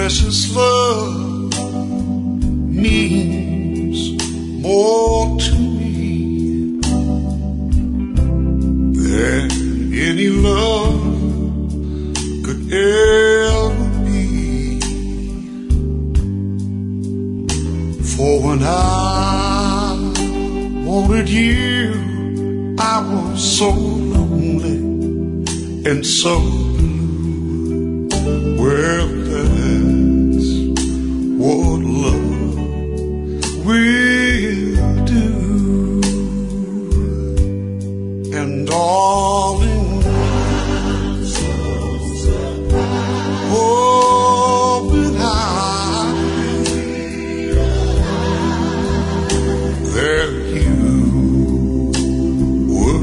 precious love means more to me than any love could ever be. For when I wanted you, I was so lonely and so blue. Well, that's what love will do. And darling, I'm so surprised. Oh, when I realized that you were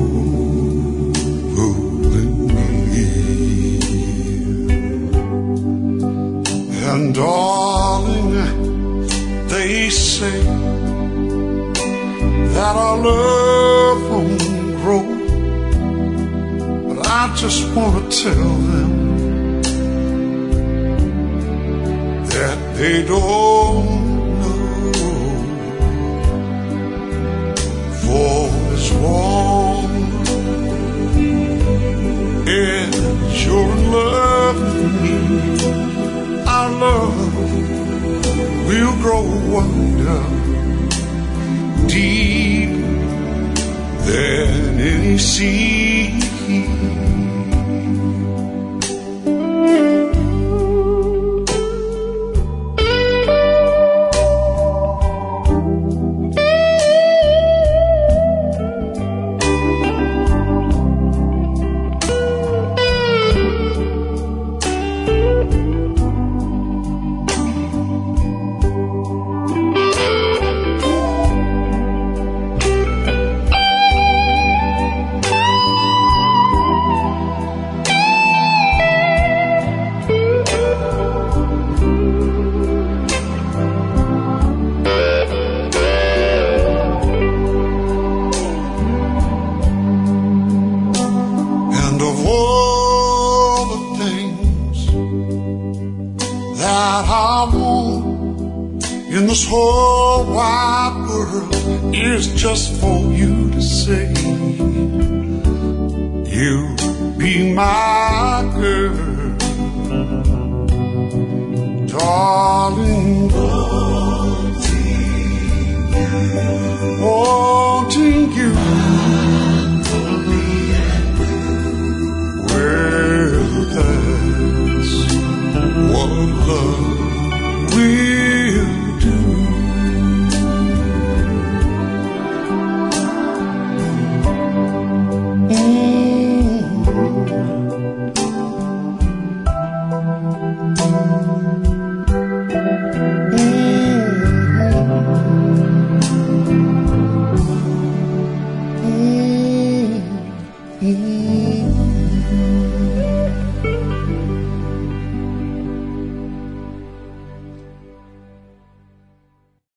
fooling me. And darling, they say that our love won't grow, but I just want to tell them that they don't know. For as long as you're in love with me, our love will grow wider, deep than any sea. Of all the things that I want in this whole wide world is just for you to say, you be my girl.